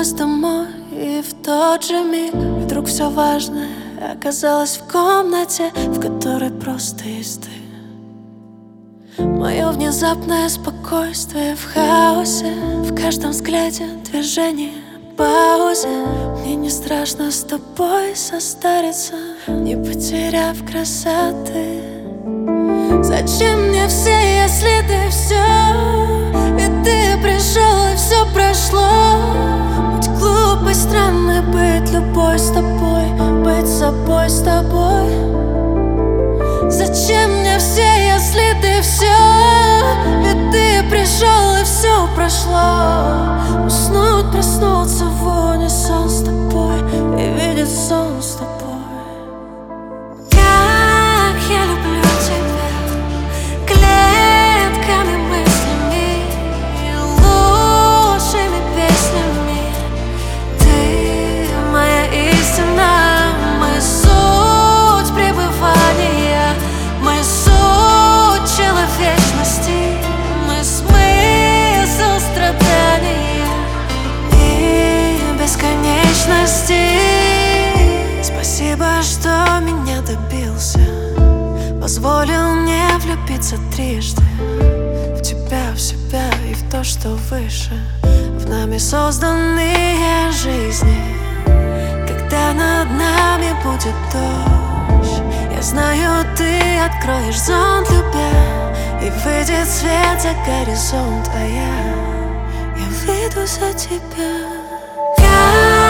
вернулась домой, и в тот же миг вдруг все важное оказалось в комнате, в которой просто есть ты. Мое внезапное спокойствие в хаосе, в каждом взгляде, движении, паузе. Мне не страшно с тобой состариться, не потеряв красоты. Зачем мне все, если ты все? Ведь ты пришел, и все прошло. Быть глупой, странной, быть любой с тобой, быть собой с тобой. Зачем мне все, если ты все? Ведь ты пришел, и все прошло. Уснуть, проснуться в унисон с тобой и видеть сон с тобой. Как я люблю тебя, клетками, мыслями, лучшими песнями. Ты моя истина, мы суть пребывания, мы суть человечности, мы смысл страдания и бесконечности. Спасибо, что меня добился, позволил мне влюбиться трижды в тебя, в себя и в то, что выше, в нами созданные жизни. Когда над нами будет дождь, я знаю, ты откроешь зонт, любя, и выйдет свет за горизонт, а я выйду за тебя.